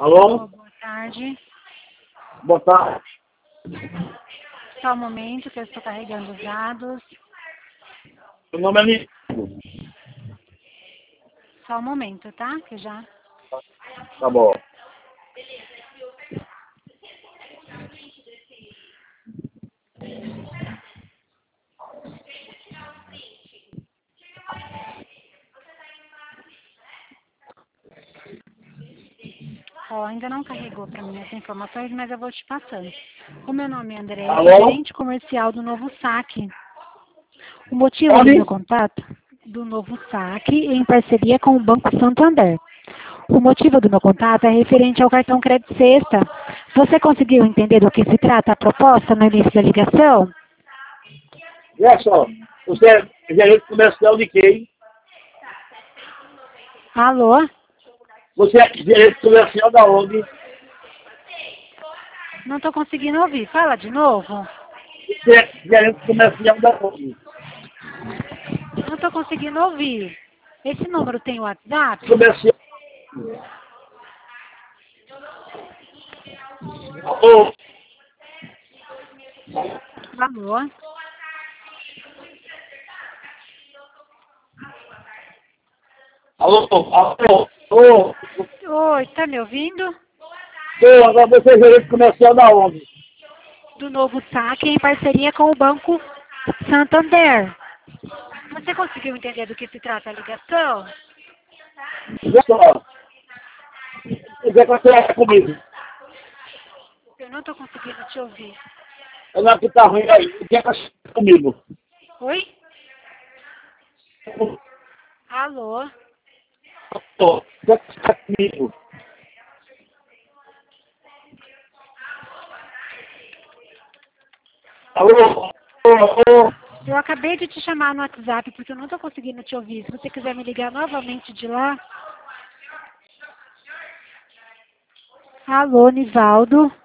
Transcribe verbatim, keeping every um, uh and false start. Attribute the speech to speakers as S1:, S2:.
S1: Alô?
S2: Boa tarde.
S1: Boa tarde.
S2: Só um momento que eu estou carregando os dados.
S1: Meu nome é Nico.
S2: Só um momento, tá? Que já...
S1: Tá bom.
S2: Ó, ainda não carregou para mim as informações, mas eu vou te passando. O meu nome é André,
S1: Alô?
S2: gerente comercial do Novo Saque. O motivo do
S1: Onde?
S2: meu contato do Novo Saque em parceria com o Banco Santander. O motivo do meu contato é referente ao cartão Crédito Sexta. Você conseguiu entender do que se trata a proposta no início da ligação?
S1: Olha só. Você é gerente comercial de quem?
S2: Alô?
S1: Você é gerente comercial da onde?
S2: Não estou conseguindo ouvir. Fala de novo.
S1: Você é gerente comercial da onde?
S2: Não estou conseguindo ouvir. Esse número tem WhatsApp?
S1: Comercial. Alô?
S2: Alô?
S1: Alô? Alô? Alô?
S2: Oi, tá me ouvindo?
S1: Ô, agora você é gerente comercial da onde?
S2: Do Novo Saque em parceria com o Banco Santander. Você conseguiu entender do que se trata a ligação?
S1: Olha só. Você quer conversar comigo?
S2: Eu não estou conseguindo te ouvir.
S1: Eu não que tá ruim aí. Você quer conversar comigo?
S2: Oi? Alô?
S1: Alô? Você quer conversar comigo? Alô? Alô? Alô?
S2: Eu acabei de te chamar no WhatsApp porque eu não estou conseguindo te ouvir. Se você quiser me ligar novamente de lá. Alô, Nivaldo?